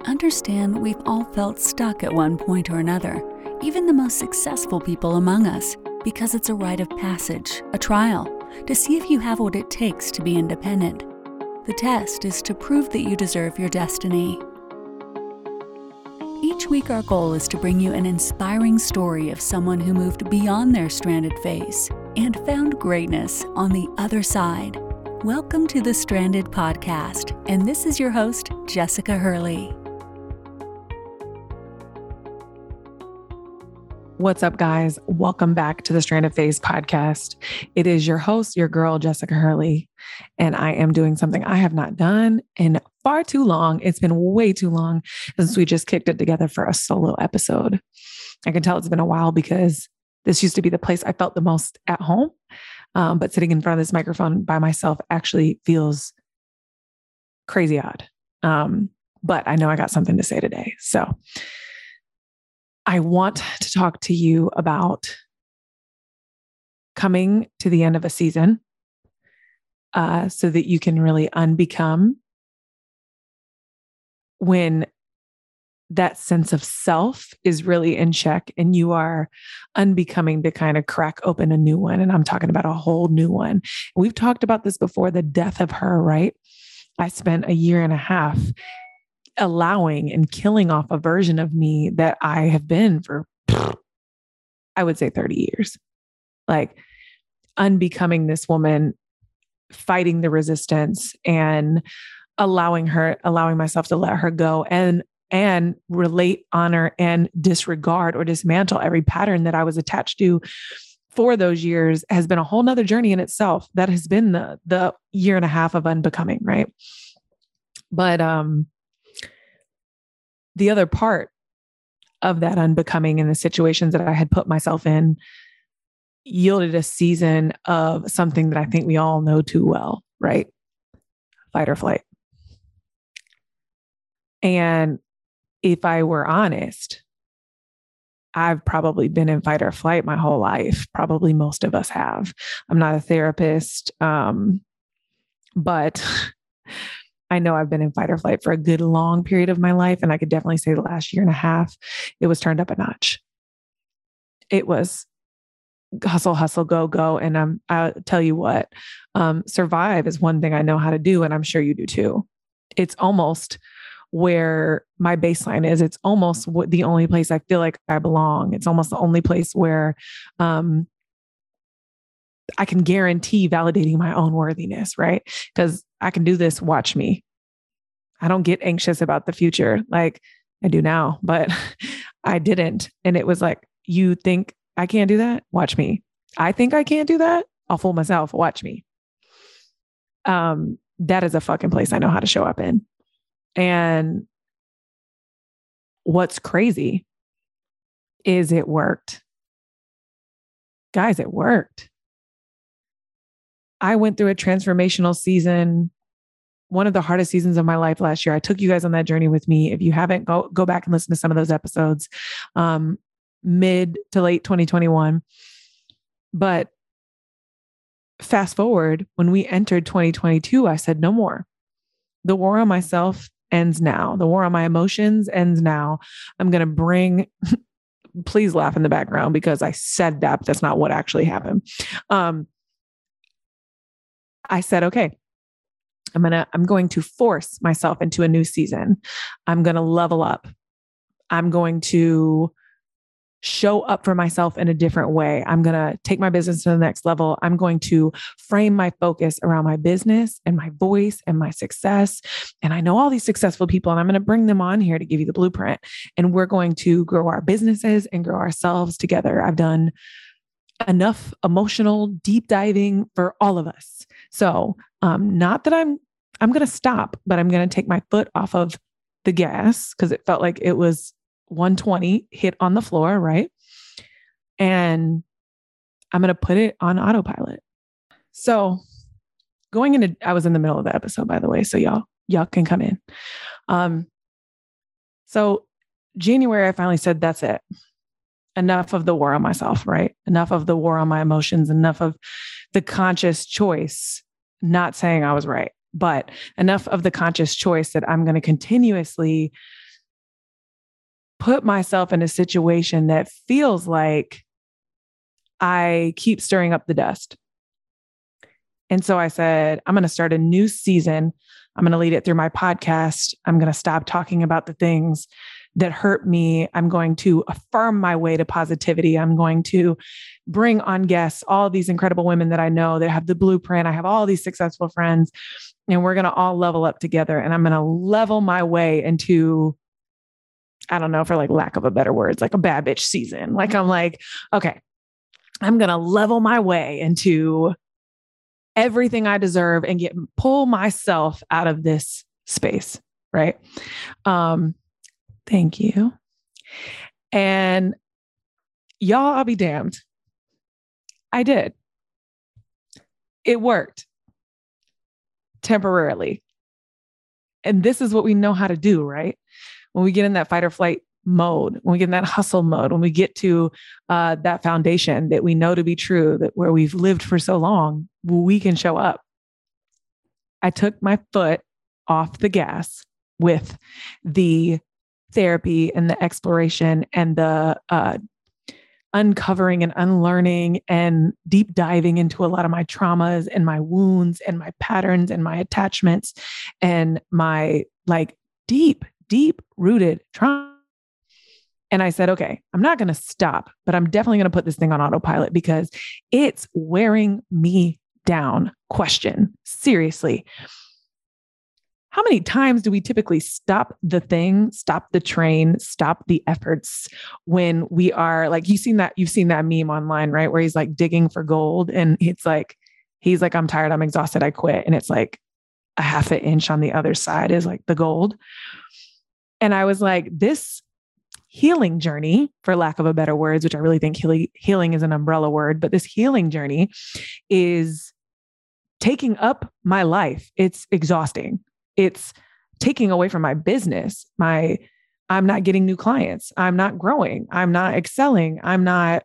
understand we've all felt stuck at one point or another, even the most successful people among us, because it's a rite of passage, a trial, to see if you have what it takes to be independent. The test is to prove that you deserve your destiny. Each week, our goal is to bring you an inspiring story of someone who moved beyond their stranded phase and found greatness on the other side. Welcome to the Stranded Podcast, and this is your host, Jessica Hurley. What's up, guys? Welcome back to the Stranded Phase podcast. It is your host, your girl, Jessica Hurley, and I am doing something I have not done in far too long. It's been way too long since we just kicked it together for a solo episode. I can tell it's been a while because this used to be the place I felt the most at home, but sitting in front of this microphone by myself actually feels crazy odd. But I know I got something to say today. So I want to talk to you about coming to the end of a season so that you can really unbecome when that sense of self is really in check and you are unbecoming to kind of crack open a new one. And I'm talking about a whole new one. We've talked about this before, the death of her, right? I spent a year and a half allowing and killing off a version of me that I have been for, I would say 30 years, like unbecoming this woman, fighting the resistance and allowing myself to let her go and relate, honor, and disregard or dismantle every pattern that I was attached to for those years has been a whole nother journey in itself. That has been the year and a half of unbecoming, right? But, the other part of that unbecoming and the situations that I had put myself in yielded a season of something that I think we all know too well, right? Fight or flight. And if I were honest, I've probably been in fight or flight my whole life. Probably most of us have. I'm not a therapist, but I know I've been in fight or flight for a good long period of my life. And I could definitely say the last year and a half, it was turned up a notch. It was hustle, hustle, go, go. And I'll tell you what, survive is one thing I know how to do. And I'm sure you do too. It's almost where my baseline is. It's almost the only place I feel like I belong. It's almost the only place where, I can guarantee validating my own worthiness, right? Because I can do this. Watch me. I don't get anxious about the future like I do now, but I didn't. And it was like, you think I can't do that? Watch me. I think I can't do that? I'll fool myself. Watch me. That is a fucking place I know how to show up in. And what's crazy is it worked. Guys, it worked. I went through a transformational season, one of the hardest seasons of my life last year. I took you guys on that journey with me. If you haven't, go back and listen to some of those episodes, mid to late 2021. But fast forward, when we entered 2022, I said, no more. The war on myself ends now. The war on my emotions ends now. I'm going to bring, please laugh in the background because I said that, but that's not what actually happened. I said, okay, I'm going to force myself into a new season. I'm going to level up. I'm going to show up for myself in a different way. I'm going to take my business to the next level. I'm going to frame my focus around my business and my voice and my success. And I know all these successful people, and I'm going to bring them on here to give you the blueprint. And we're going to grow our businesses and grow ourselves together. I've done enough emotional deep diving for all of us. So, not that I'm going to stop, but I'm going to take my foot off of the gas because it felt like it was 120 hit on the floor. Right. And I'm going to put it on autopilot. So I was in the middle of the episode, by the way, so y'all can come in. So January, I finally said, that's it. Enough of the war on myself, right? Enough of the war on my emotions, enough of the conscious choice, not saying I was right, but enough of the conscious choice that I'm going to continuously put myself in a situation that feels like I keep stirring up the dust. And so I said, I'm going to start a new season. I'm going to lead it through my podcast. I'm going to stop talking about the things that hurt me. I'm going to affirm my way to positivity. I'm going to bring on guests, all these incredible women that I know that have the blueprint. I have all these successful friends, and we're going to all level up together. And I'm going to level my way into, I don't know, for like lack of a better words, like a bad bitch season. Like, I'm like, okay, I'm going to level my way into everything I deserve and pull myself out of this space. Right. Thank you. And y'all, I'll be damned. I did. It worked temporarily. And this is what we know how to do, right? When we get in that fight or flight mode, when we get in that hustle mode, when we get to that foundation that we know to be true, that where we've lived for so long, we can show up. I took my foot off the gas with the therapy and the exploration and the uncovering and unlearning and deep diving into a lot of my traumas and my wounds and my patterns and my attachments and my like deep rooted trauma. And I said, okay, I'm not going to stop, but I'm definitely going to put this thing on autopilot because it's wearing me down. Question, seriously. How many times do we typically stop the thing, stop the train, stop the efforts when we are like, you've seen that meme online, right? Where he's like digging for gold and he's like, I'm tired, I'm exhausted, I quit. And it's like a half an inch on the other side is like the gold. And I was like, this healing journey, for lack of a better words, which I really think healing is an umbrella word, but this healing journey is taking up my life. It's exhausting. It's taking away from my business. I'm not getting new clients. I'm not growing. I'm not excelling. I'm not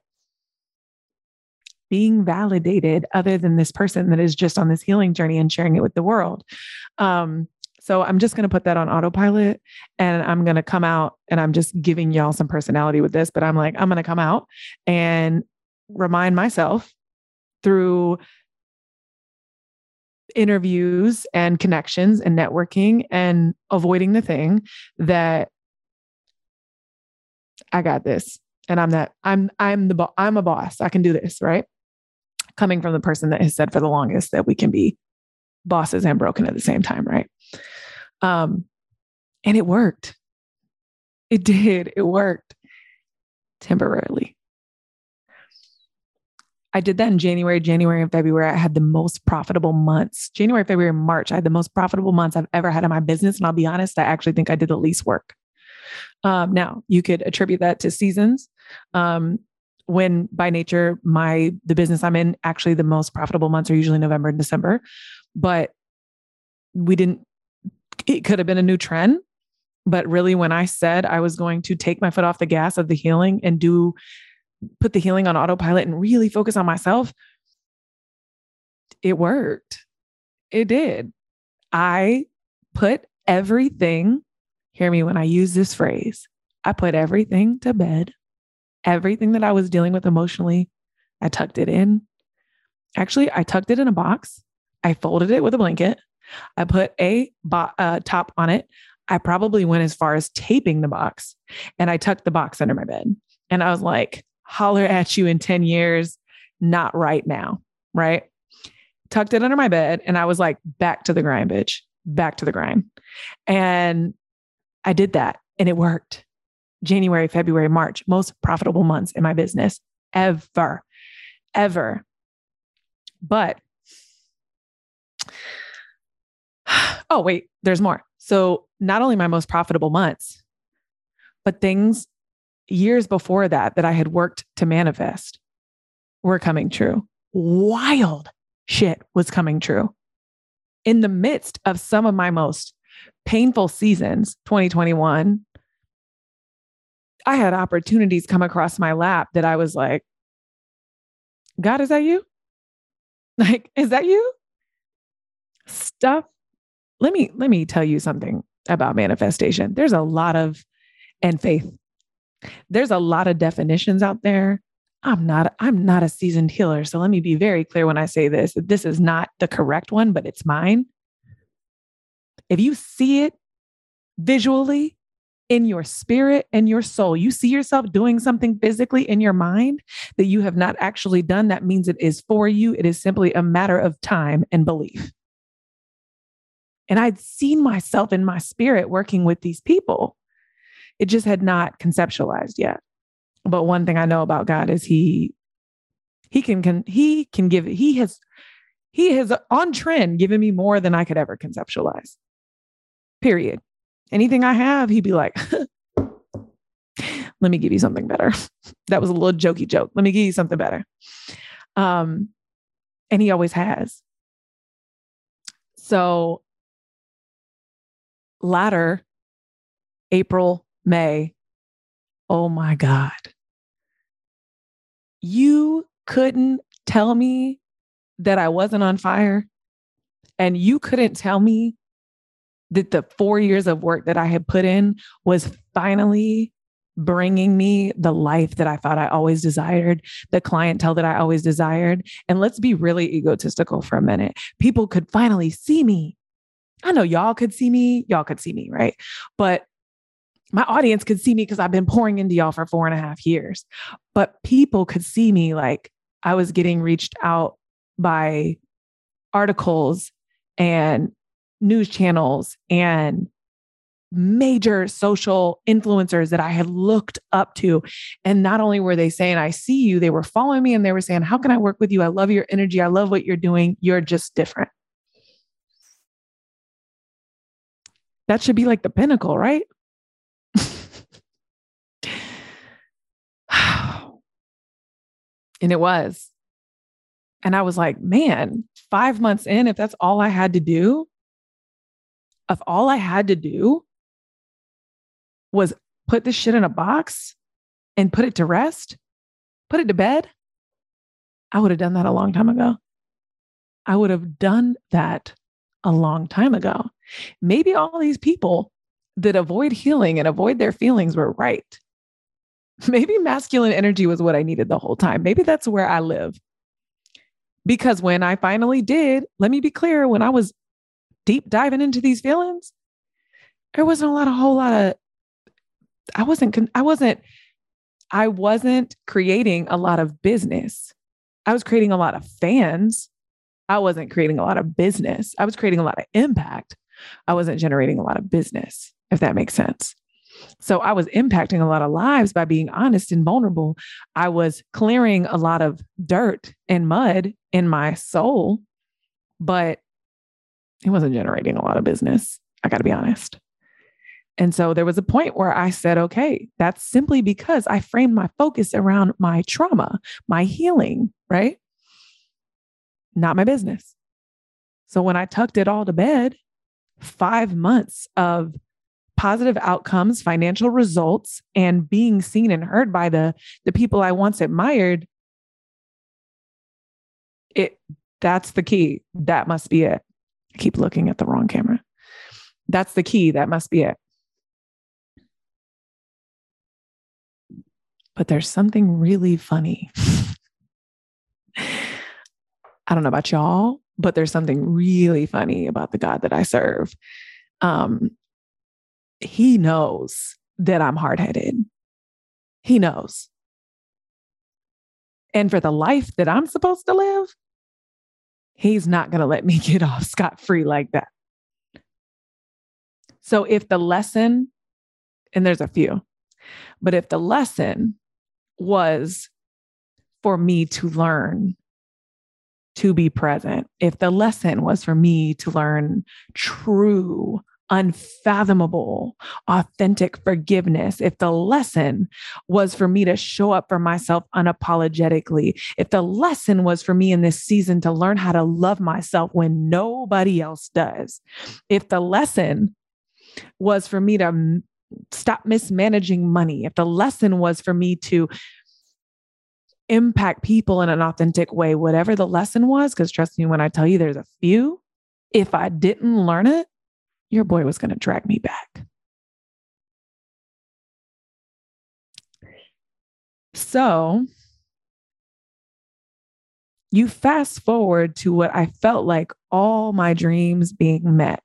being validated other than this person that is just on this healing journey and sharing it with the world. So I'm just going to put that on autopilot and I'm going to come out, and I'm just giving y'all some personality with this, but I'm like, I'm going to come out and remind myself through interviews and connections and networking and avoiding the thing that I got this. And I'm a boss. I can do this, right? Coming from the person that has said for the longest that we can be bosses and broken at the same time, right? And it worked. It did. It worked temporarily. I did that in January and February. I had the most profitable months. January, February, March. I had the most profitable months I've ever had in my business. And I'll be honest, I actually think I did the least work. Now you could attribute that to seasons. When by nature, the business I'm in, actually the most profitable months are usually November and December, but it could have been a new trend. But really, when I said I was going to take my foot off the gas of the healing and put the healing on autopilot and really focus on myself, it worked. It did. I put everything, hear me when I use this phrase, I put everything to bed. Everything that I was dealing with emotionally, I tucked it in. Actually, I tucked it in a box. I folded it with a blanket. I put a top on it. I probably went as far as taping the box, and I tucked the box under my bed. And I was like, holler at you in 10 years, not right now, right? Tucked it under my bed, and I was like, back to the grind, bitch, back to the grind. And I did that, and it worked. January, February, March, most profitable months in my business ever. But, oh, wait, there's more. So not only my most profitable months, but things years before that I had worked to manifest were coming true. Wild shit was coming true. In the midst of some of my most painful seasons, 2021, I had opportunities come across my lap that I was like, God, is that you? Like, is that you? Stuff. Let me tell you something about manifestation. There's a lot of, and faith. There's a lot of definitions out there. I'm not a seasoned healer. So let me be very clear when I say this. This is not the correct one, but it's mine. If you see it visually in your spirit and your soul, you see yourself doing something physically in your mind that you have not actually done, that means it is for you. It is simply a matter of time and belief. And I'd seen myself in my spirit working with these people. It just had not conceptualized yet. But one thing I know about God is he has on trend given me more than I could ever conceptualize. Period. Anything I have, he'd be like, let me give you something better. That was a little jokey joke. Let me give you something better. And he always has. So latter April, May, oh my God. You couldn't tell me that I wasn't on fire. And you couldn't tell me that the 4 years of work that I had put in was finally bringing me the life that I thought I always desired, the clientele that I always desired. And let's be really egotistical for a minute. People could finally see me. I know y'all could see me, right? But my audience could see me because I've been pouring into y'all for 4.5 years. But people could see me like I was getting reached out by articles and news channels and major social influencers that I had looked up to. And not only were they saying, I see you, they were following me and they were saying, how can I work with you? I love your energy. I love what you're doing. You're just different. That should be like the pinnacle, right? And it was. And I was like, man, 5 months in, if that's all I had to do, if all I had to do was put this shit in a box and put it to rest, put it to bed, I would have done that a long time ago. I would have done that a long time ago. Maybe all these people that avoid healing and avoid their feelings were right. Maybe masculine energy was what I needed the whole time. Maybe that's where I live. Because when I finally did, let me be clear, when I was deep diving into these feelings, there wasn't I wasn't creating a lot of business. I was creating a lot of fans. I wasn't creating a lot of business. I was creating a lot of impact. I wasn't generating a lot of business, if that makes sense. So I was impacting a lot of lives by being honest and vulnerable. I was clearing a lot of dirt and mud in my soul, but it wasn't generating a lot of business. I got to be honest. And so there was a point where I said, okay, that's simply because I framed my focus around my trauma, my healing, right? Not my business. So when I tucked it all to bed, 5 months of positive outcomes, financial results, and being seen and heard by the people I once admired, that's the key. That must be it. I keep looking at the wrong camera. That's the key. That must be it. But there's something really funny. I don't know about y'all, but there's something really funny about the God that I serve. He knows that I'm hard-headed. He knows. And for the life that I'm supposed to live, he's not going to let me get off scot-free like that. So if the lesson, and there's a few, but if the lesson was for me to learn to be present, if the lesson was for me to learn true, unfathomable, authentic forgiveness, if the lesson was for me to show up for myself unapologetically, if the lesson was for me in this season to learn how to love myself when nobody else does, if the lesson was for me to stop mismanaging money, if the lesson was for me to impact people in an authentic way, whatever the lesson was, because trust me when I tell you there's a few, if I didn't learn it, your boy was going to drag me back. So you fast forward to what I felt like all my dreams being met.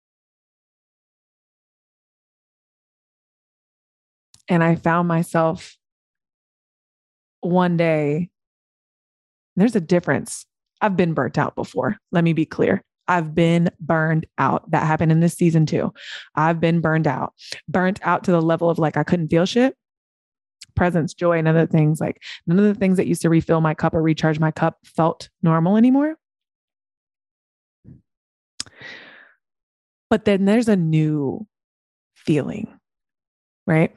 And I found myself one day, there's a difference. I've been burnt out before. Let me be clear. I've been burned out. That happened in this season too. I've been burnt out to the level of like, I couldn't feel shit. Presence, joy, and other things. Like none of the things that used to refill my cup or recharge my cup felt normal anymore. But then there's a new feeling, right?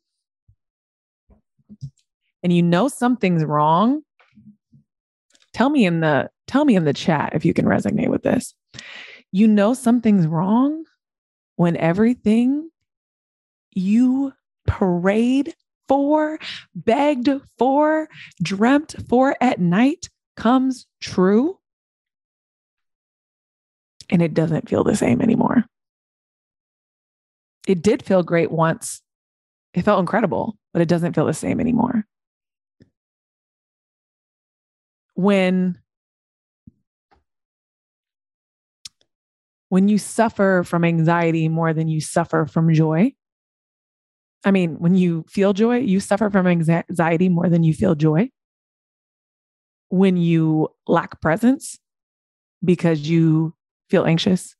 And you know something's wrong. Tell me in the chat if you can resonate with this. You know something's wrong when everything you prayed for, begged for, dreamt for at night comes true. And it doesn't feel the same anymore. It did feel great once. It felt incredible, but it doesn't feel the same anymore. When you suffer from anxiety more than you suffer from joy, I mean, when you feel joy, you suffer from anxiety more than you feel joy. When you lack presence because you feel anxious.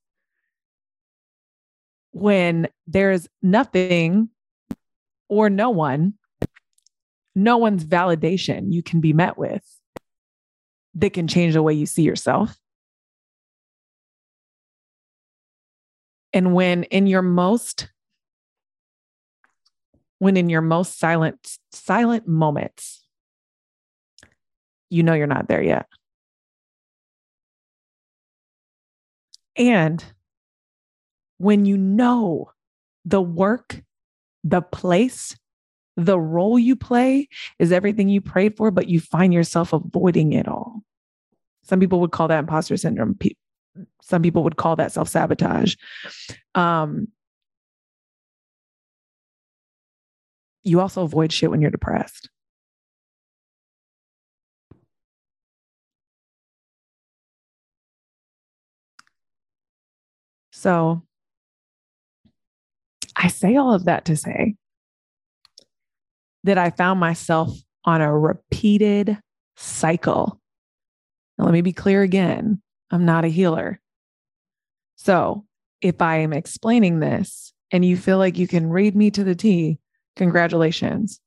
When there's nothing or no one's validation you can be met with that can change the way you see yourself. And when in your most silent moments, you know you're not there yet. And when you know the work, the place, the role you play is everything you prayed for, but you find yourself avoiding it all. Some people would call that imposter syndrome. Some people would call that self-sabotage. You also avoid shit when you're depressed. So I say all of that to say that I found myself on a repeated cycle. Now, let me be clear again. I'm not a healer. So if I am explaining this and you feel like you can read me to the T, congratulations.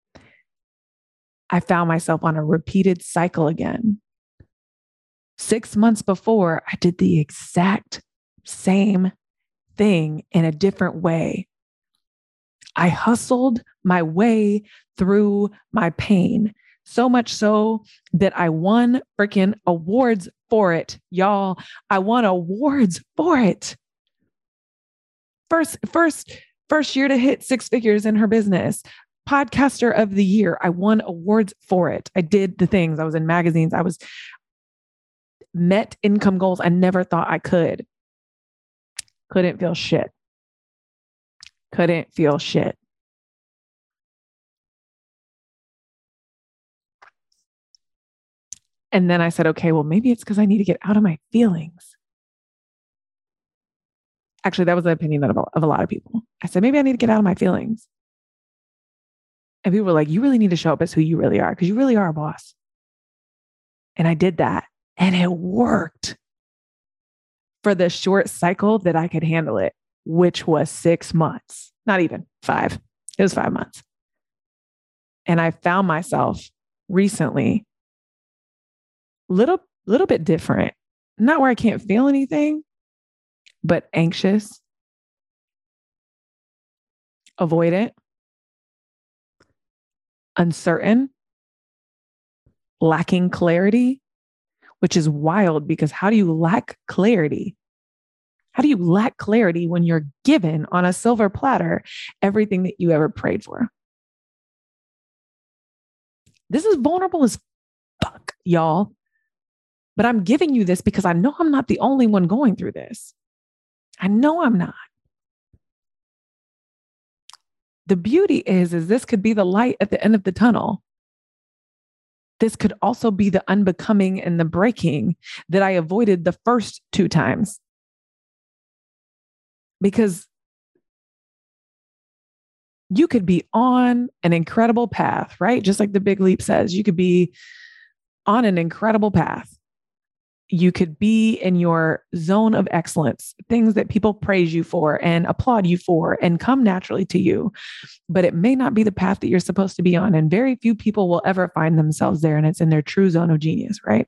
I found myself on a repeated cycle again. 6 months before, I did the exact same thing in a different way. I hustled my way through my pain, so much so that I won freaking awards for it, y'all. I won awards for it. First year to hit 6 figures in her business. Podcaster of the year. I won awards for it. I did the things. I was in magazines. I was met income goals I never thought I could. Couldn't feel shit. Couldn't feel shit. And then I said, okay, well, maybe it's because I need to get out of my feelings. Actually, that was the opinion of a lot of people. I said, maybe I need to get out of my feelings. And people were like, you really need to show up as who you really are, because you really are a boss. And I did that. And it worked for the short cycle that I could handle it, which was 6 months, not even 5. It was 5 months. And I found myself recently little bit different, not where I can't feel anything, but anxious, avoidant, uncertain, lacking clarity, which is wild because how do you lack clarity? How do you lack clarity when you're given on a silver platter everything that you ever prayed for? This is vulnerable as fuck, y'all. But I'm giving you this because I know I'm not the only one going through this. I know I'm not. The beauty is this could be the light at the end of the tunnel. this could also be the unbecoming and the breaking that I avoided the first 2 times. Because you could be on an incredible path, right? Just like the Big Leap says, you could be on an incredible path. You could be in your zone of excellence, things that people praise you for and applaud you for and come naturally to you. But it may not be the path that you're supposed to be on. And very few people will ever find themselves there. And it's in their true zone of genius, right?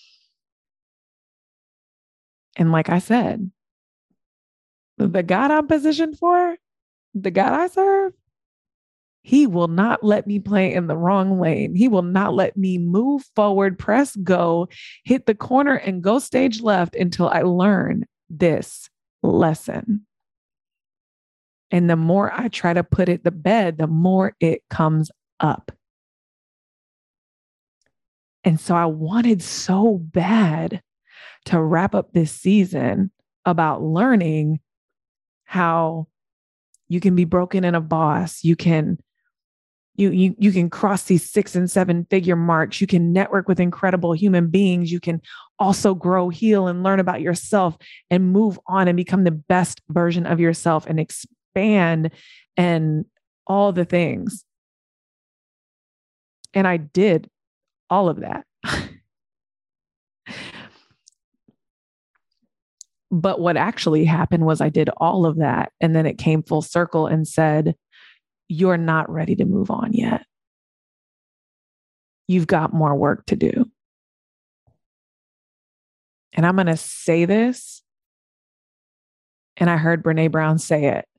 And like I said, the God I'm positioned for, the God I serve, he will not let me play in the wrong lane. He will not let me move forward, press go, hit the corner and go stage left until I learn this lesson. And the more I try to put it to bed, the more it comes up. And so I wanted so bad to wrap up this season about learning how you can be broken in a boss. You can cross these 6 and 7 figure marks. You can network with incredible human beings. You can also grow, heal, and learn about yourself and move on and become the best version of yourself and expand and all the things. And I did all of that. But what actually happened was I did all of that. And then it came full circle and said, you're not ready to move on yet. You've got more work to do. And I'm going to say this. And I heard Brené Brown say it.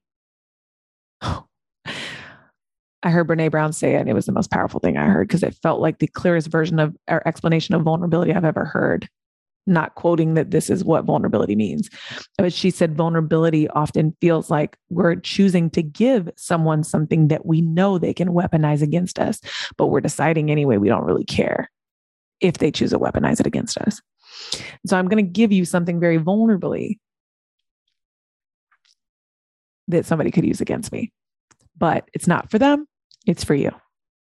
I heard Brené Brown say it, and it was the most powerful thing I heard because it felt like the clearest version of or explanation of vulnerability I've ever heard. Not quoting that this is what vulnerability means. But she said vulnerability often feels like we're choosing to give someone something that we know they can weaponize against us, but we're deciding anyway, we don't really care if they choose to weaponize it against us. So I'm going to give you something very vulnerably that somebody could use against me, but it's not for them. It's for you.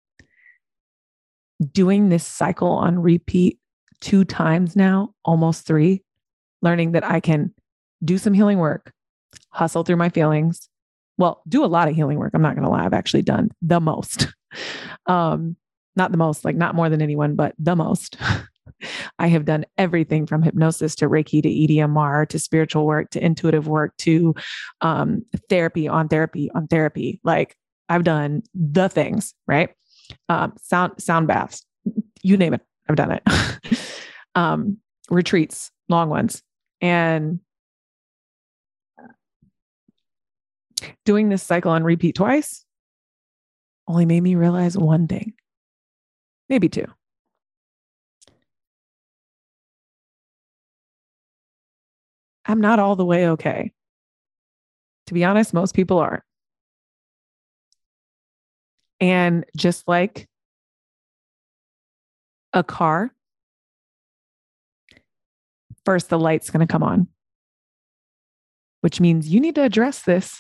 Doing this cycle on repeat 2 times now, almost 3, learning that I can do some healing work, hustle through my feelings. Well, do a lot of healing work. I'm not going to lie. I've actually done the most. Not the most, like not more than anyone, but the most. I have done everything from hypnosis to Reiki to EDMR to spiritual work to intuitive work to therapy on therapy on therapy. Like I've done the things, right? Sound baths, you name it. I've done it. Retreats, long ones. And doing this cycle on repeat twice only made me realize one thing, maybe 2. I'm not all the way okay. To be honest, most people aren't. And just like a car, first the light's going to come on, which means you need to address this.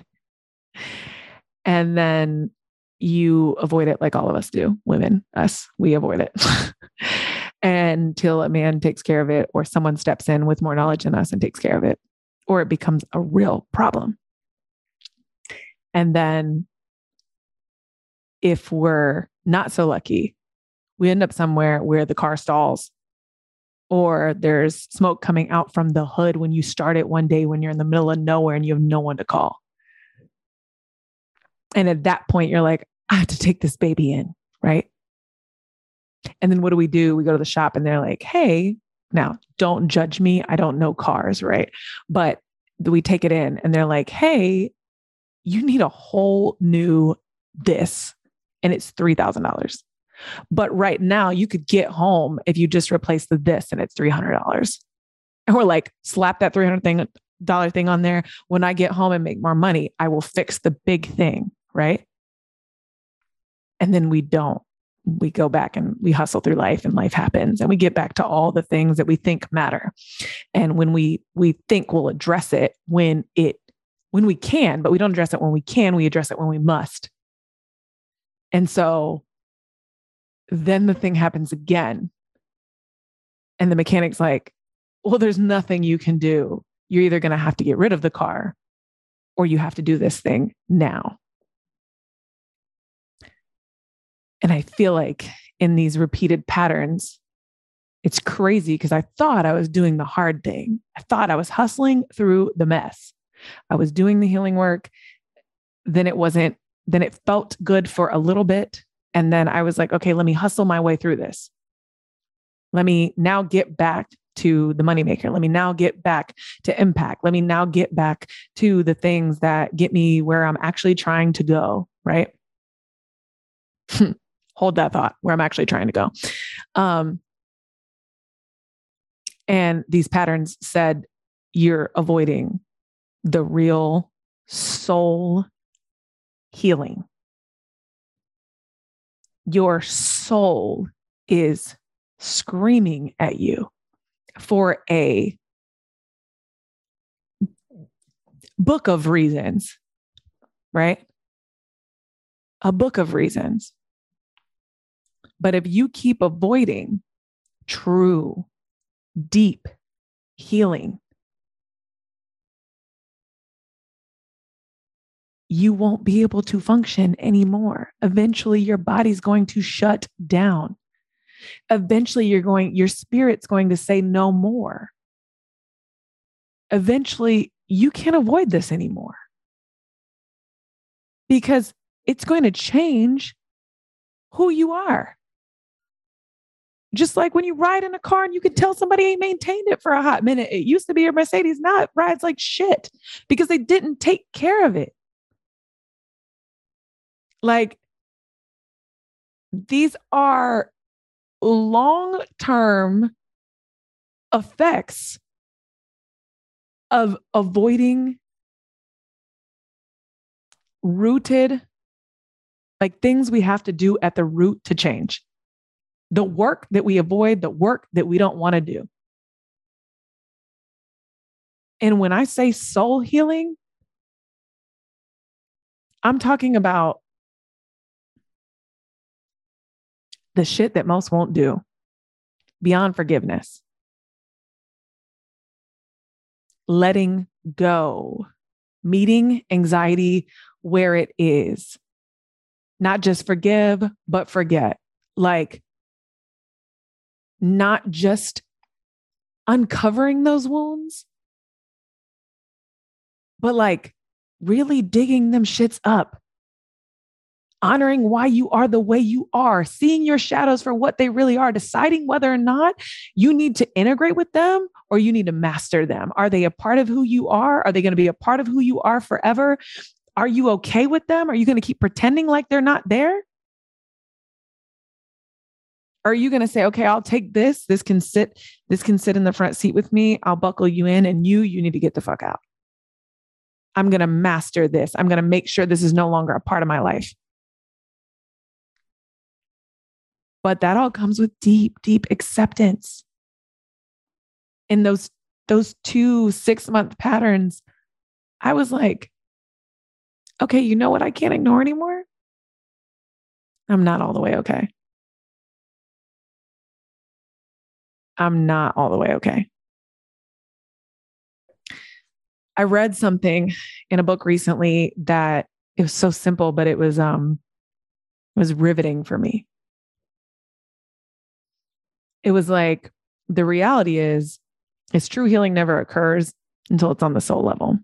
And then you avoid it like all of us do. Women, us, we avoid it until a man takes care of it or someone steps in with more knowledge than us and takes care of it, or it becomes a real problem. And then if we're not so lucky, we end up somewhere where the car stalls or there's smoke coming out from the hood when you start it one day when you're in the middle of nowhere and you have no one to call. And at that point, you're like, I have to take this baby in, right? And then what do? We go to the shop and they're like, hey, now don't judge me. I don't know cars, right? But we take it in and they're like, hey, you need a whole new this. And it's $3,000. But right now you could get home if you just replace the this and it's $300. And we're like, slap that $300 thing on there. When I get home and make more money, I will fix the big thing, right? And then we don't. We go back and we hustle through life and life happens and we get back to all the things that we think matter. And when we think we'll address it when we can, but we don't address it when we can, we address it when we must. And so then the thing happens again. And the mechanic's like, well, there's nothing you can do. You're either going to have to get rid of the car or you have to do this thing now. And I feel like in these repeated patterns, it's crazy because I thought I was doing the hard thing. I thought I was hustling through the mess. I was doing the healing work. Then it felt good for a little bit. And then I was like, okay, let me hustle my way through this. Let me now get back to the moneymaker. Let me now get back to impact. Let me now get back to the things that get me where I'm actually trying to go, right? Hold that thought, where I'm actually trying to go. And these patterns said, you're avoiding the real soul healing. Your soul is screaming at you for a book of reasons, right? A book of reasons. But if you keep avoiding true, deep healing, you won't be able to function anymore. Eventually, your body's going to shut down. Eventually, your spirit's going to say no more. Eventually, you can't avoid this anymore because it's going to change who you are. Just like when you ride in a car and you can tell somebody ain't maintained it for a hot minute. It used to be a Mercedes, now it rides like shit because they didn't take care of it. Like, these are long-term effects of avoiding rooted, like things we have to do at the root to change. The work that we avoid, the work that we don't want to do. And when I say soul healing, I'm talking about the shit that most won't do beyond forgiveness. Letting go, meeting anxiety where it is. Not just forgive, but forget. Like, not just uncovering those wounds, but like really digging them shits up. Honoring why you are the way you are, seeing your shadows for what they really are, deciding whether or not you need to integrate with them or you need to master them. Are they a part of who you are? Are they going to be a part of who you are forever? Are you okay with them? Are you going to keep pretending like they're not there? Or are you going to say, okay, I'll take this. This can sit in the front seat with me. I'll buckle you in, and you need to get the fuck out. I'm going to master this. I'm going to make sure this is no longer a part of my life. But that all comes with deep, deep acceptance. In those 2 6-month patterns, I was like, okay, you know what I can't ignore anymore? I'm not all the way okay. I'm not all the way okay. I read something in a book recently that it was so simple, but it was riveting for me. It was like, the reality is true healing never occurs until it's on the soul level.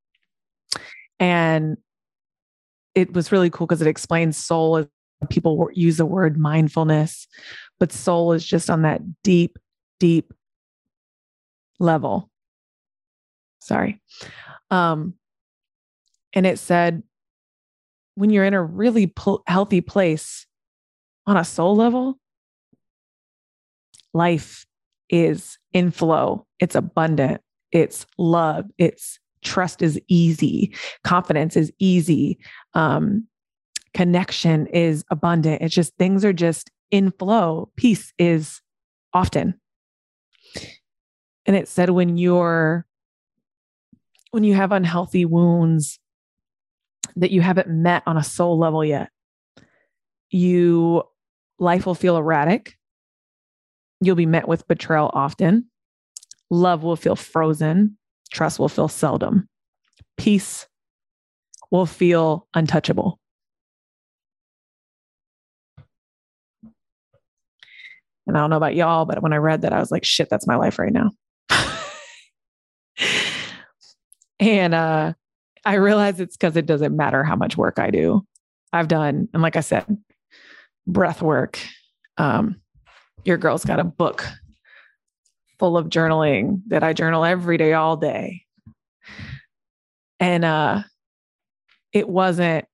And it was really cool because it explains soul as people use the word mindfulness, but soul is just on that deep, deep level. Sorry. And it said, when you're in a really healthy place on a soul level, life is in flow. It's abundant. It's love. It's trust is easy. Confidence is easy. Connection is abundant. It's just, things are just in flow. Peace is often. And it said, when you have unhealthy wounds that you haven't met on a soul level yet, you Life will feel erratic. You'll be met with betrayal often. Love will feel frozen. Trust will feel seldom. Peace will feel untouchable. And I don't know about y'all, but when I read that, I was like, shit, that's my life right now. And I realize it's because it doesn't matter how much work I do. I've done, and like I said, breath work. Your girl's got a book full of journaling that I journal every day, all day. And it wasn't,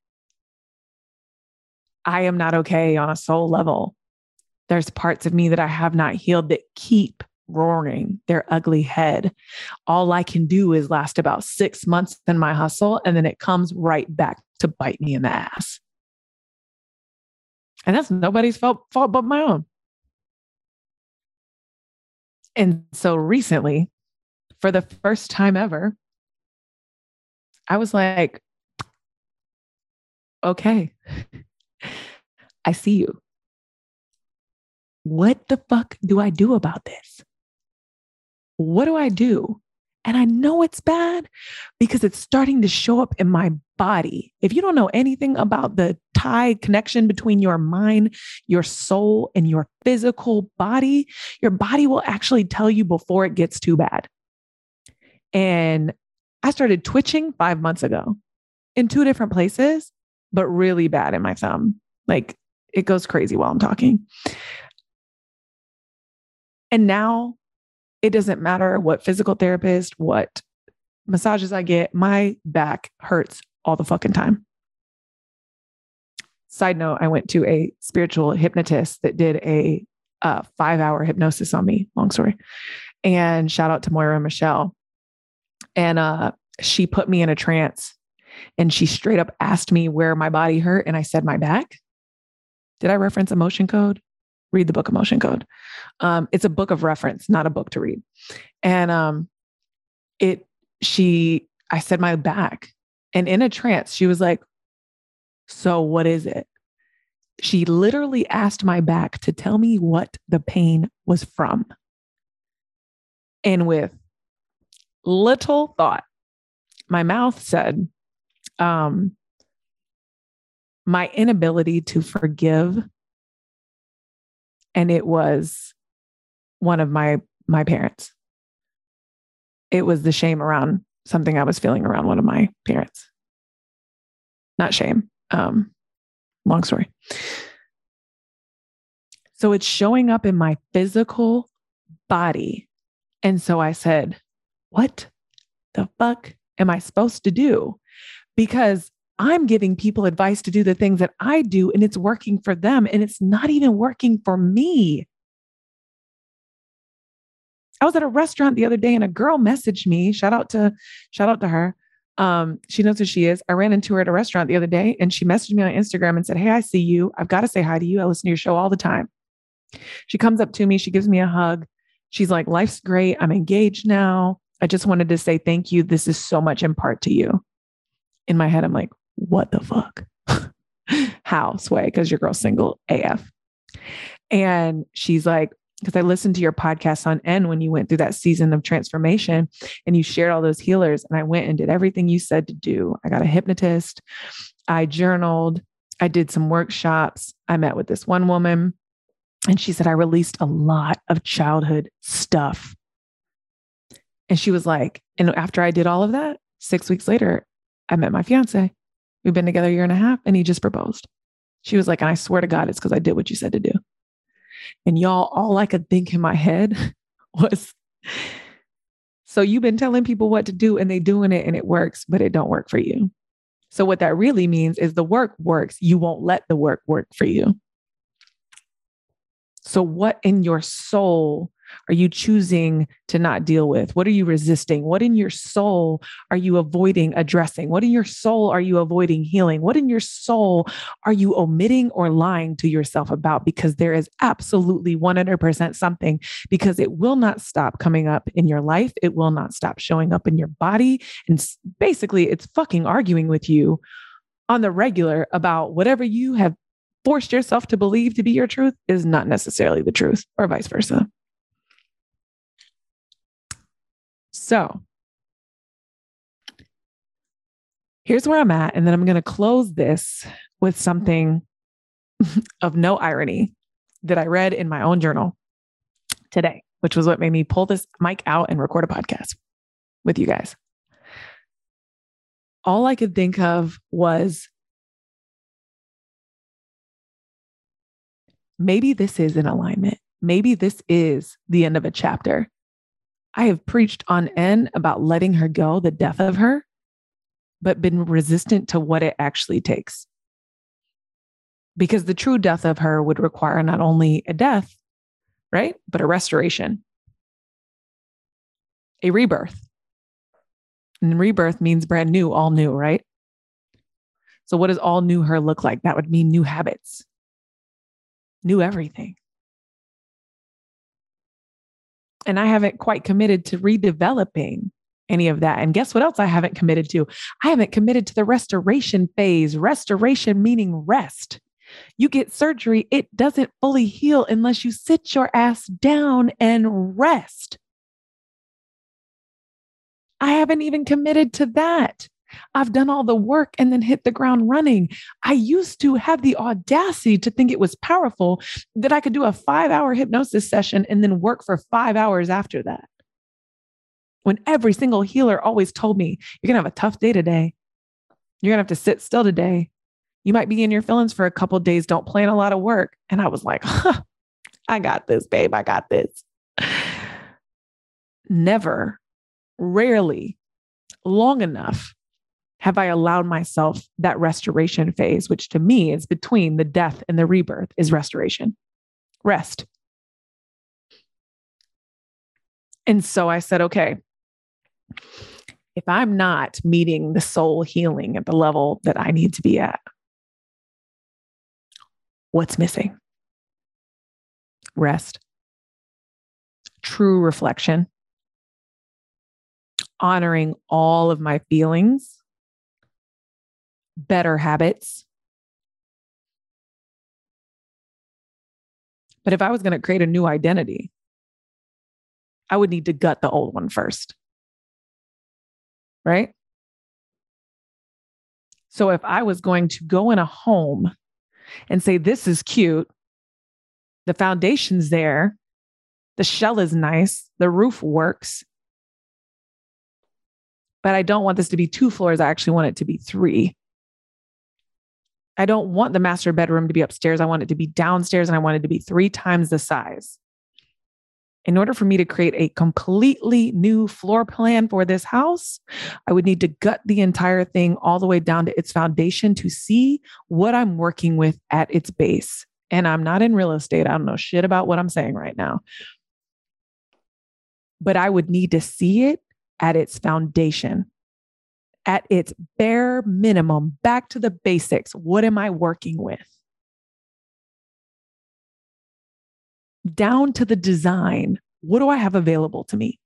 I am not okay on a soul level. There's parts of me that I have not healed that keep roaring their ugly head. All I can do is last about 6 months in my hustle, and then it comes right back to bite me in the ass. And that's nobody's fault but my own. And so recently, for the first time ever, I was like, okay, I see you. What the fuck do I do about this? What do I do? And I know it's bad because it's starting to show up in my body. If you don't know anything about the tie connection between your mind, your soul, and your physical body, your body will actually tell you before it gets too bad. And I started twitching 5 months ago in 2 different places, but really bad in my thumb. Like it goes crazy while I'm talking. And now it doesn't matter what physical therapist, what massages I get, my back hurts all the fucking time. Side note, I went to a spiritual hypnotist that did a 5-hour hypnosis on me. Long story. And shout out to Moira and Michelle. And she put me in a trance and she straight up asked me where my body hurt. And I said, my back. Did I reference Emotion Code? Read the book Emotion Code. It's a book of reference, not a book to read. And I said my back, and in a trance, she was like, so what is it? She literally asked my back to tell me what the pain was from. And with little thought, my mouth said, my inability to forgive. And it was one of my parents. It was the shame around something I was feeling around one of my parents. Not shame. Long story. So it's showing up in my physical body. And so I said, what the fuck am I supposed to do? Because I'm giving people advice to do the things that I do, and it's working for them, and it's not even working for me. I was at a restaurant the other day and a girl messaged me. Shout out to her. She knows who she is. I ran into her at a restaurant the other day and she messaged me on Instagram and said, hey, I see you. I've got to say hi to you. I listen to your show all the time. She comes up to me. She gives me a hug. She's like, life's great. I'm engaged now. I just wanted to say thank you. This is so much in part to you. In my head, I'm like, what the fuck? How, Sway? Because your girl's single AF. And she's like, because I listened to your podcast on N when you went through that season of transformation and you shared all those healers. And I went and did everything you said to do. I got a hypnotist. I journaled. I did some workshops. I met with this one woman and she said, I released a lot of childhood stuff. And she was like, and after I did all of that, 6 weeks later, I met my fiance. We've been together 1.5 years and he just proposed. She was like, and I swear to God, it's because I did what you said to do. And y'all, all I could think in my head was, so you've been telling people what to do and they doing it and it works, but it don't work for you. So what that really means is the work works. You won't let the work work for you. So what in your soul are you choosing to not deal with? What are you resisting? What in your soul are you avoiding addressing? What in your soul are you avoiding healing? What in your soul are you omitting or lying to yourself about? Because there is absolutely 100% something, because it will not stop coming up in your life. It will not stop showing up in your body. And basically it's fucking arguing with you on the regular about whatever you have forced yourself to believe to be your truth is not necessarily the truth, or vice versa. So here's where I'm at. And then I'm going to close this with something of no irony that I read in my own journal today, which was what made me pull this mic out and record a podcast with you guys. All I could think of was, maybe this is an alignment. Maybe this is the end of a chapter. I have preached on end about letting her go, the death of her, but been resistant to what it actually takes. Because the true death of her would require not only a death, right, but a restoration, a rebirth. And rebirth means brand new, all new, right? So what does all new her look like? That would mean new habits, new everything. And I haven't quite committed to redeveloping any of that. And guess what else I haven't committed to? I haven't committed to the restoration phase. Restoration meaning rest. You get surgery, it doesn't fully heal unless you sit your ass down and rest. I haven't even committed to that. I've done all the work and then hit the ground running. I used to have the audacity to think it was powerful that I could do a 5-hour hypnosis session and then work for 5 hours after that. When every single healer always told me, you're going to have a tough day today. You're going to have to sit still today. You might be in your feelings for a couple of days. Don't plan a lot of work. And I was like, I got this, babe. I got this. Never, rarely, long enough have I allowed myself that restoration phase, which to me is between the death and the rebirth, is restoration, rest. And so I said, okay, if I'm not meeting the soul healing at the level that I need to be at, what's missing? Rest, true reflection, honoring all of my feelings, better habits. But if I was going to create a new identity, I would need to gut the old one first. Right? So if I was going to go in a home and say, this is cute, the foundation's there, the shell is nice, the roof works, but I don't want this to be 2 floors. I actually want it to be 3. I don't want the master bedroom to be upstairs. I want it to be downstairs, and I want it to be 3 times the size. In order for me to create a completely new floor plan for this house, I would need to gut the entire thing all the way down to its foundation to see what I'm working with at its base. And I'm not in real estate. I don't know shit about what I'm saying right now. But I would need to see it at its foundation, at its bare minimum, back to the basics. What am I working with? Down to the design. What do I have available to me?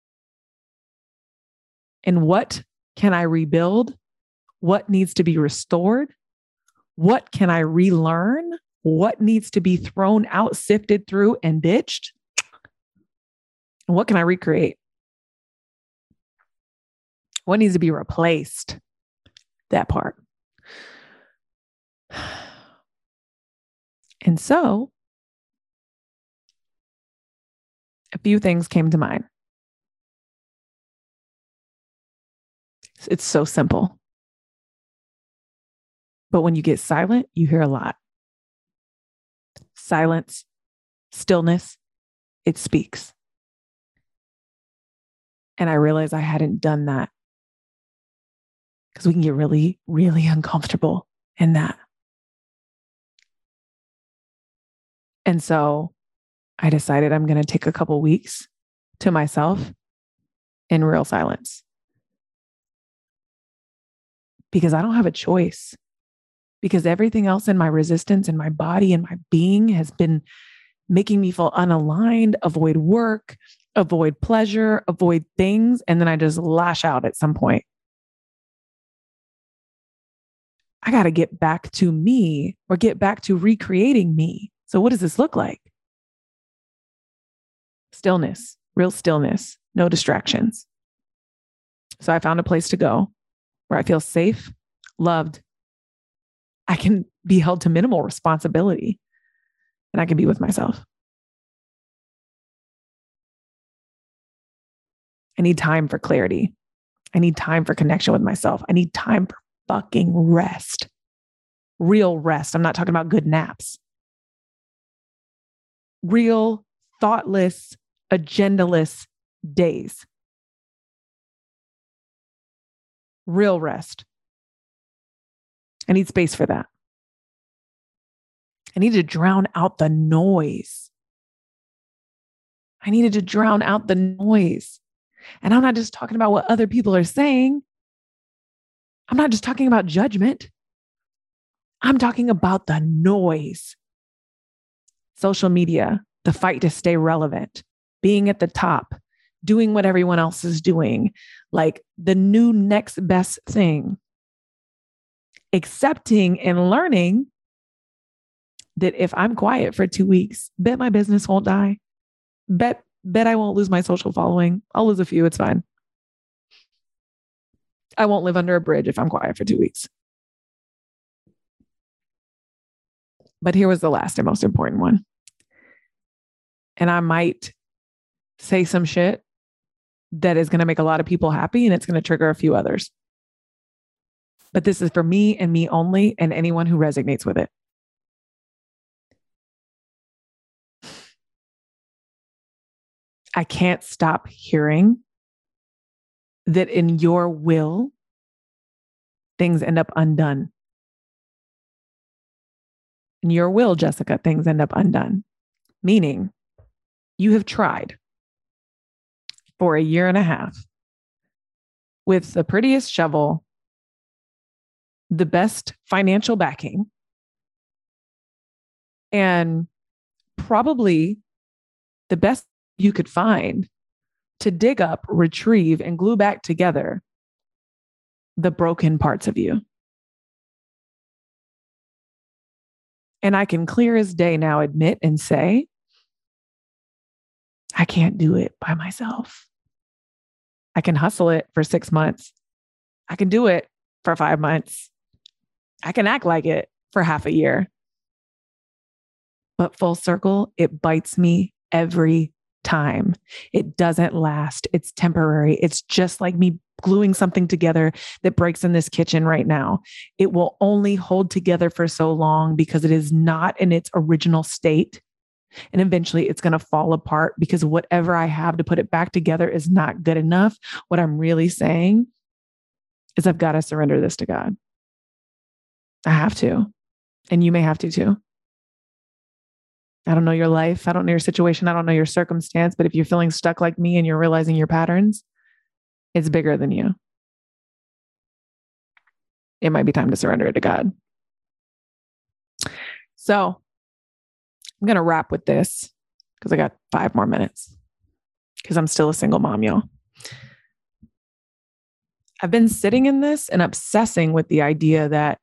And what can I rebuild? What needs to be restored? What can I relearn? What needs to be thrown out, sifted through, and ditched? And what can I recreate? What needs to be replaced? That part. And so a few things came to mind. It's so simple. But when you get silent, you hear a lot. Silence, stillness, it speaks. And I realized I hadn't done that, because we can get really, really uncomfortable in that. And so I decided I'm going to take a couple weeks to myself in real silence, because I don't have a choice, because everything else in my resistance and my body and my being has been making me feel unaligned, avoid work, avoid pleasure, avoid things. And then I just lash out at some point. I got to get back to me or get back to recreating me. So what does this look like? Stillness, real stillness, no distractions. So I found a place to go where I feel safe, loved. I can be held to minimal responsibility, and I can be with myself. I need time for clarity. I need time for connection with myself. I need time for fucking rest. Real rest. I'm not talking about good naps. Real, thoughtless, agendaless days. Real rest. I need space for that. I needed to drown out the noise. I needed to drown out the noise. And I'm not just talking about what other people are saying. I'm not just talking about judgment. I'm talking about the noise. Social media, the fight to stay relevant, being at the top, doing what everyone else is doing, like the new next best thing. Accepting and learning that if I'm quiet for 2 weeks, bet my business won't die. Bet I won't lose my social following. I'll lose a few. It's fine. I won't live under a bridge if I'm quiet for 2 weeks. But here was the last and most important one. And I might say some shit that is going to make a lot of people happy, and it's going to trigger a few others. But this is for me and me only, and anyone who resonates with it. I can't stop hearing that in your will, things end up undone. In your will, Jessica, things end up undone. Meaning, you have tried for 1.5 years with the prettiest shovel, the best financial backing, and probably the best you could find to dig up, retrieve, and glue back together the broken parts of you. And I can clear as day now admit and say, I can't do it by myself. I can hustle it for 6 months. I can do it for 5 months. I can act like it for half a year. But full circle, it bites me every time. It doesn't last. It's temporary. It's just like me gluing something together that breaks in this kitchen right now. It will only hold together for so long because it is not in its original state. And eventually it's going to fall apart because whatever I have to put it back together is not good enough. What I'm really saying is I've got to surrender this to God. I have to. And you may have to too. I don't know your life. I don't know your situation. I don't know your circumstance. But if you're feeling stuck like me and you're realizing your patterns, it's bigger than you. It might be time to surrender it to God. So I'm going to wrap with this because I got 5 more minutes because I'm still a single mom, y'all. I've been sitting in this and obsessing with the idea that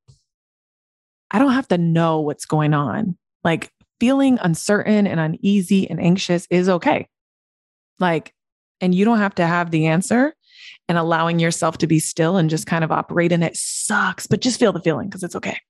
I don't have to know what's going on. Like, feeling uncertain and uneasy and anxious is okay. Like, and you don't have to have the answer, and allowing yourself to be still and just kind of operate in it sucks, but just feel the feeling because it's okay.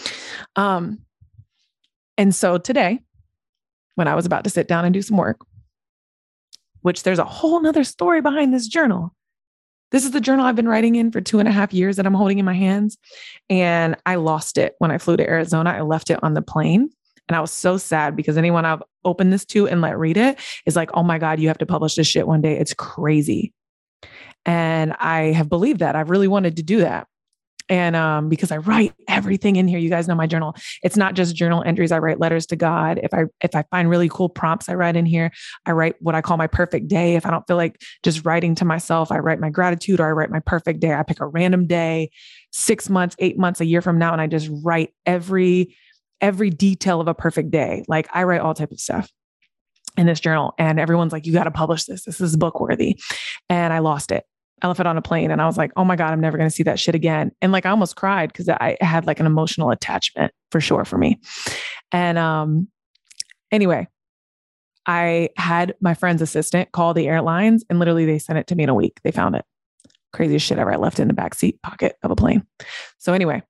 And so today, when I was about to sit down and do some work, which there's a whole nother story behind this journal. This is the journal I've been writing in for 2.5 years that I'm holding in my hands. And I lost it when I flew to Arizona. I left it on the plane. And I was so sad because anyone I've opened this to and let read it is like, oh my God, you have to publish this shit one day. It's crazy. And I have believed that. I've really wanted to do that. And because I write everything in here, you guys know my journal. It's not just journal entries. I write letters to God. If I find really cool prompts, I write in here. I write what I call my perfect day. If I don't feel like just writing to myself, I write my gratitude or I write my perfect day. I pick a random day, 6 months, 8 months, a year from now. And I just write every detail of a perfect day. Like, I write all type of stuff in this journal, and everyone's like, you got to publish this. This is book worthy. And I lost it. Elephant on a Plane. And I was like, oh my God, I'm never going to see that shit again. And like, I almost cried because I had like an emotional attachment for sure for me. And anyway, I had my friend's assistant call the airlines and literally they sent it to me in a week. They found it. Craziest shit ever. I left it in the backseat pocket of a plane. So anyway,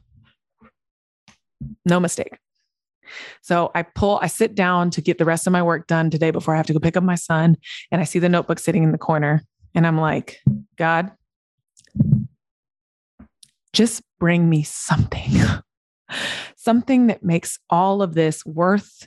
no mistake. So I sit down to get the rest of my work done today before I have to go pick up my son. And I see the notebook sitting in the corner and I'm like, God, just bring me something, something that makes all of this worth,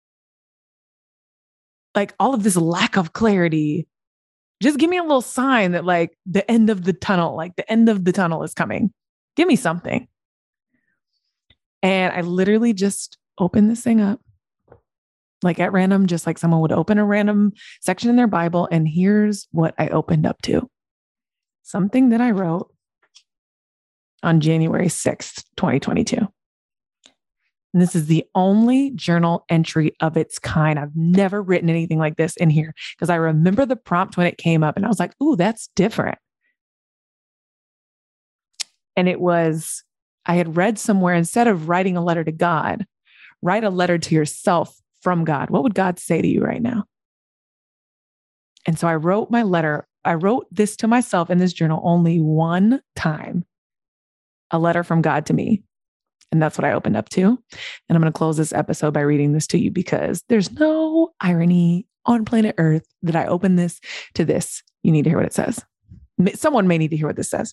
like all of this lack of clarity. Just give me a little sign that like the end of the tunnel is coming. Give me something. And I literally just opened this thing up like at random, just like someone would open a random section in their Bible. And here's what I opened up to. Something that I wrote on January 6th, 2022. And this is the only journal entry of its kind. I've never written anything like this in here because I remember the prompt when it came up and I was like, ooh, that's different. And it was, I had read somewhere, instead of writing a letter to God, write a letter to yourself from God. What would God say to you right now? And so I wrote my letter. I wrote this to myself in this journal only one time, a letter from God to me. And that's what I opened up to. And I'm going to close this episode by reading this to you because there's no irony on planet Earth that I open this to this. You need to hear what it says. Someone may need to hear what this says.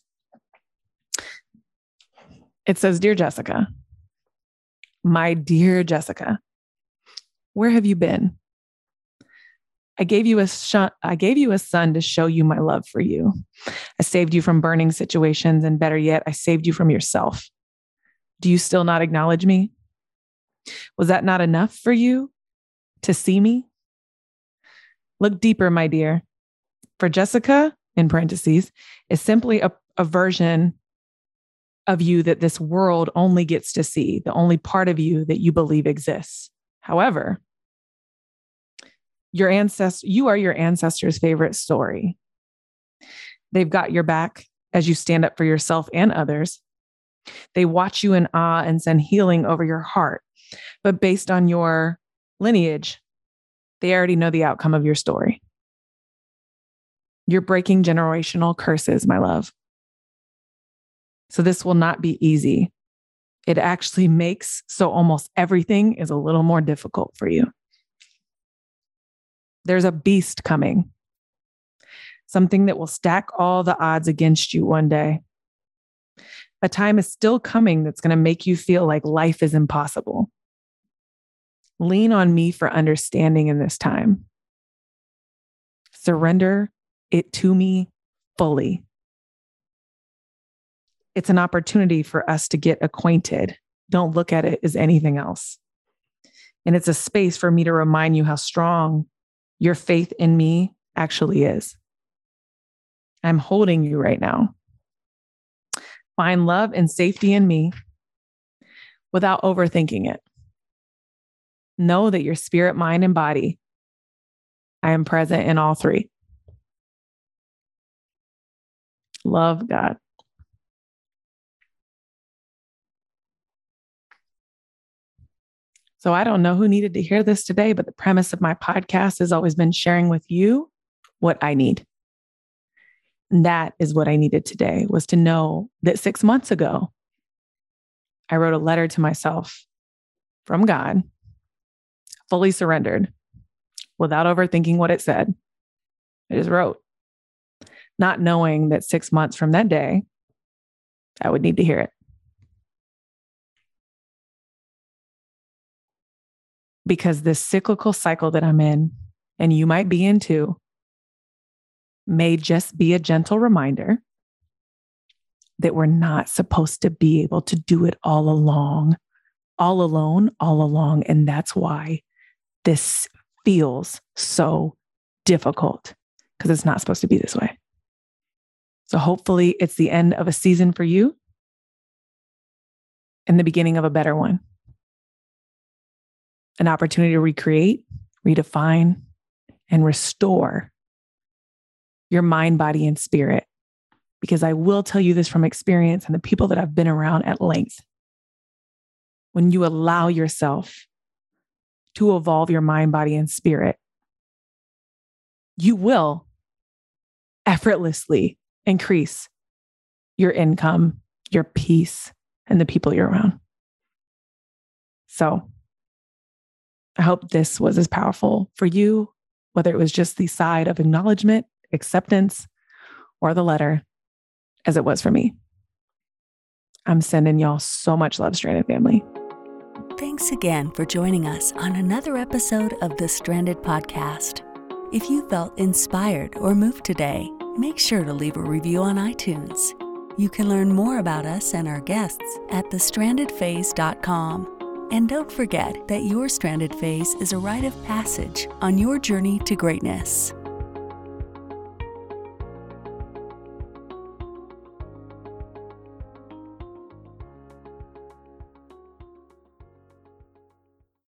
It says, Dear Jessica, my dear Jessica, where have you been? I gave you a son to show you my love for you. I saved you from burning situations, and better yet, I saved you from yourself. Do you still not acknowledge me? Was that not enough for you to see me? Look deeper, my dear. For Jessica, in parentheses, is simply a version of you that this world only gets to see, the only part of you that you believe exists. However, you are your ancestors' favorite story. They've got your back as you stand up for yourself and others. They watch you in awe and send healing over your heart. But based on your lineage, they already know the outcome of your story. You're breaking generational curses, my love. So this will not be easy. It actually makes so almost everything is a little more difficult for you. There's a beast coming, something that will stack all the odds against you one day. A time is still coming that's going to make you feel like life is impossible. Lean on me for understanding in this time. Surrender it to me fully. It's an opportunity for us to get acquainted. Don't look at it as anything else. And it's a space for me to remind you how strong your faith in me actually is. I'm holding you right now. Find love and safety in me without overthinking it. Know that your spirit, mind, and body, I am present in all three. Love, God. So I don't know who needed to hear this today, but the premise of my podcast has always been sharing with you what I need. And that is what I needed today, was to know that 6 months ago, I wrote a letter to myself from God, fully surrendered, without overthinking what it said. I just wrote, not knowing that 6 months from that day, I would need to hear it. Because this cyclical cycle that I'm in, and you might be in too, may just be a gentle reminder that we're not supposed to be able to do it all alone. And that's why this feels so difficult, because it's not supposed to be this way. So hopefully it's the end of a season for you and the beginning of a better one. An opportunity to recreate, redefine, and restore your mind, body, and spirit because I will tell you this from experience and the people that I've been around at length. When you allow yourself to evolve your mind, body, and spirit, you will effortlessly increase your income, your peace, and the people you're around. So I hope this was as powerful for you, whether it was just the side of acknowledgement, acceptance, or the letter, as it was for me. I'm sending y'all so much love, Stranded family. Thanks again for joining us on another episode of the Stranded Podcast. If you felt inspired or moved today, make sure to leave a review on iTunes. You can learn more about us and our guests at thestrandedphase.com. And don't forget that your stranded phase is a rite of passage on your journey to greatness.